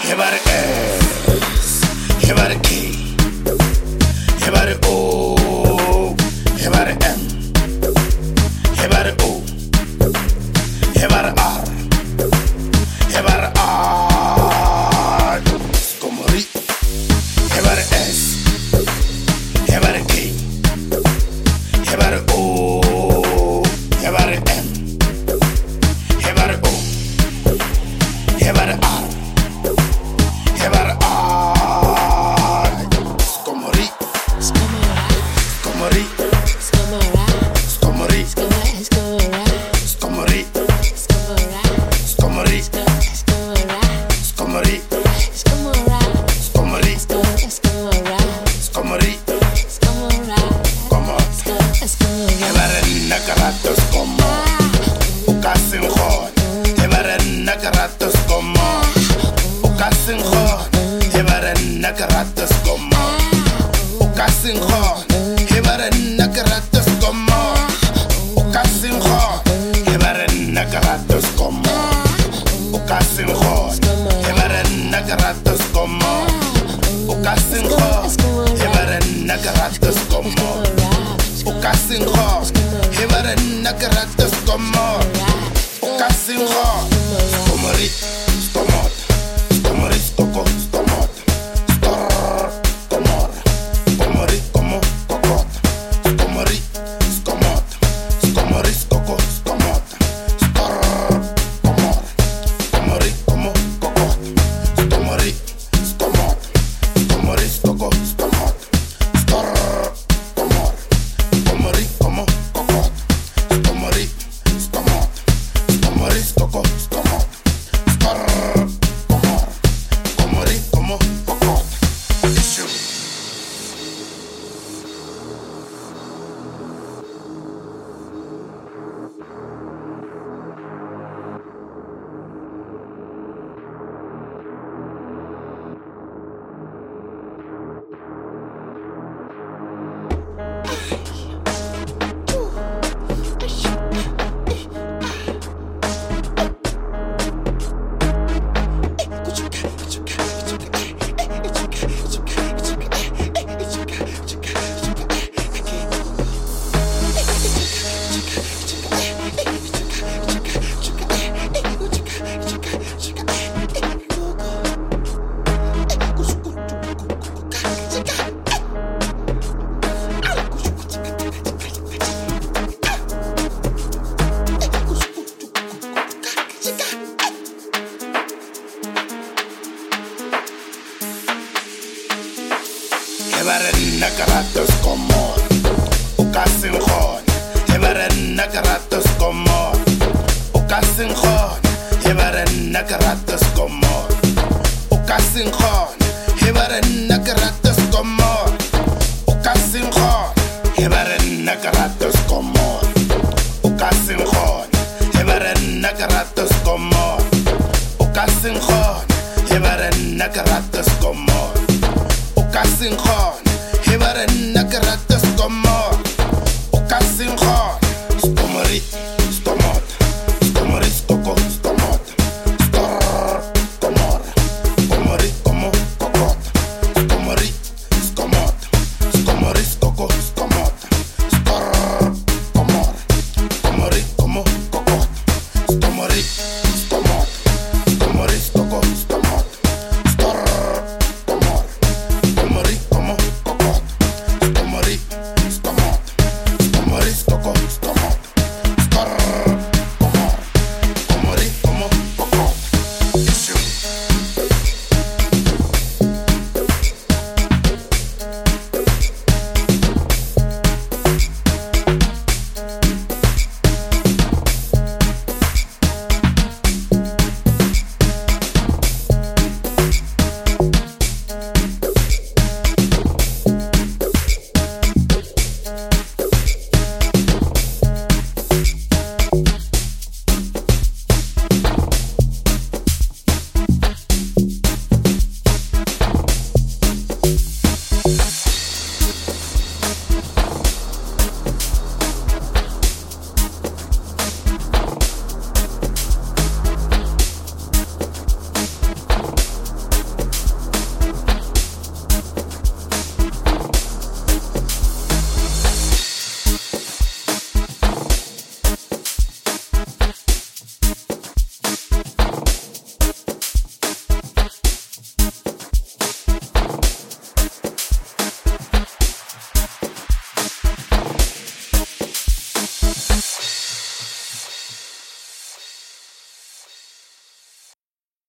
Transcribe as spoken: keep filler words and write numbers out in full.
Hebar S, hebar K, hebar O, hebar M, hebar O, hebar R, hebar R, Skomori, hebar S, hebar K, hebar O, hebar M, hebar O, hebar R, hebar R, Skomori, Skomori, Skomori, Skomori, Skomori, Skomori, Skomori, Skomori, como hebar nakaratos como ukasin khon hebar nakaratos como ukasin khon hebar nakaratos como ukasin khon hebar nakaratos como ukasin khon hebar nakaratos como ukasin khon hebar nakaratos como ukasin khon hebar nakaratos como ukasin khon hebar nakaratos como ukasin khon Skomori, skomot, skomori, skoko, skomot, skor, komor, skomori, komo, kokot, skomori, skomot, skomori, skoko, skomot, skor, komor, skomori, komo, kokot, skomori, skomot, skomori, skoko, skomot, skor, komor, skomori, komo, kokot, skomori, skomot, skomori, skoko, skomot, skor, komor, skomori, komo, kokot, ishu. Hebar nakaratos como ukasin khon hebar nakaratos como ukasin khon hebar nakaratos como ukasin khon hebar nakaratos como ukasin khon hebar nakaratos como ukasin khon hebar nakaratos como ukasin khon hebar nakaratos como ukasin khon hebar nakaratos como ukasin khon Skomori.